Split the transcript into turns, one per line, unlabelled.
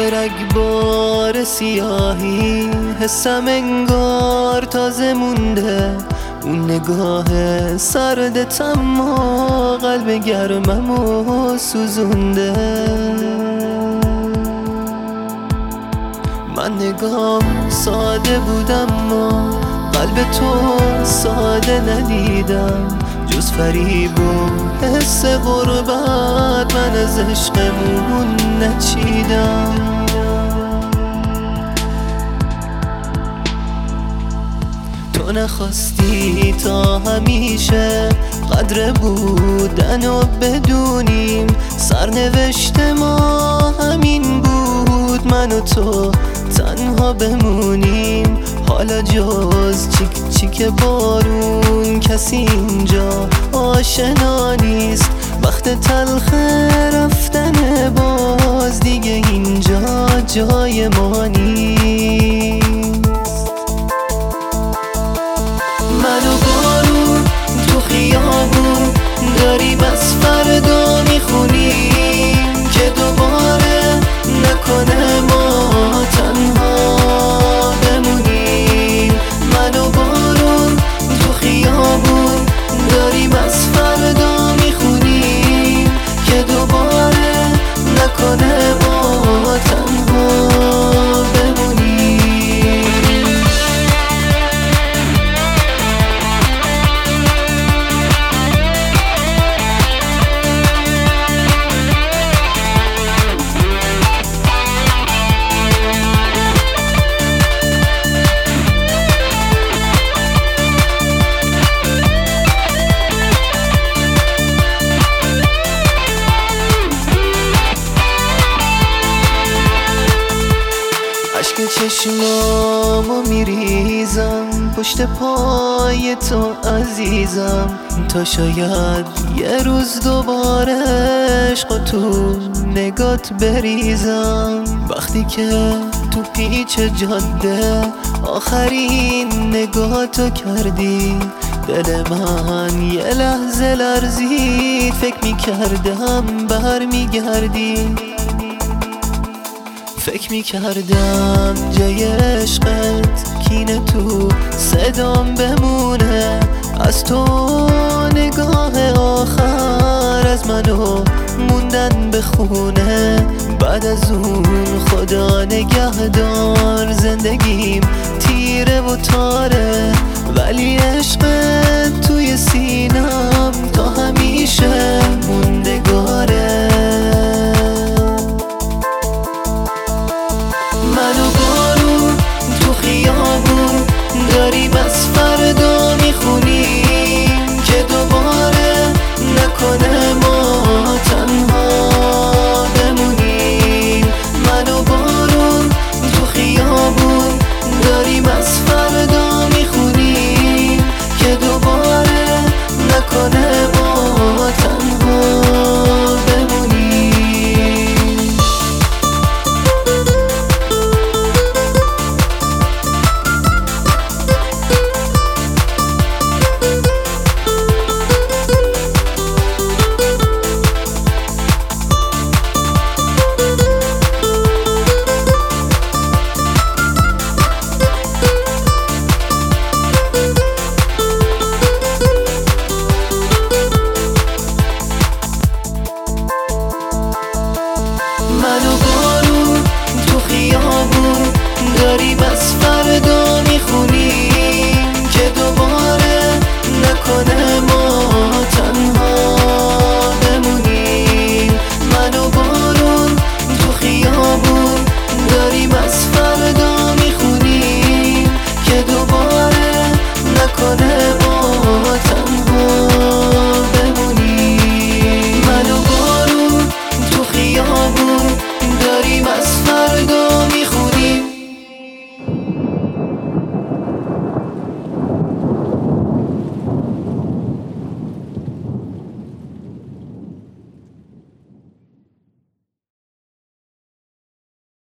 رگبار سیاهی حسم انگار تازه مونده، اون نگاه سردت اما قلب گرممو سوزونده. من نگام ساده بودم اما قلب تو ساده ندیدم، جز فریب و حس غربت من از عشقمون نچیدم. تو نخواستی تا همیشه قدر بودن و بدونیم، سرنوشت ما همین بود من و تو تنها بمونیم. حالا جز چیک چیک بارون کسی اینجا آشنا نیست، وقت تلخ رفتن باز دیگه اینجا جای ما نیست. من و بارون تو خیابون داریم از فردا میخونیم که دوباره نکنه ما تنها بمونیم. من و بارون تو خیابون داریم از فردا میخونیم که دوباره نکنه ما تنها بمونیم. عشق چشمامو میریزم پشت پای تو عزیزم، تا شاید یه روز دوباره عشق تو نگات بریزم. وقتی که تو پیچ جاده آخرین نگاتو کردی، دل من یه لحظه لرزید، فکر میکردم برمیگردی. فکر میکردم جای عشقت کینه تو صدام بمونه، از تو نگاه آخر از منو موندن بخونه. بعد از اون خدا نگهدار زندگیم تیره و تاره، ولی عشقت توی سینم تا همیشه موندگاره.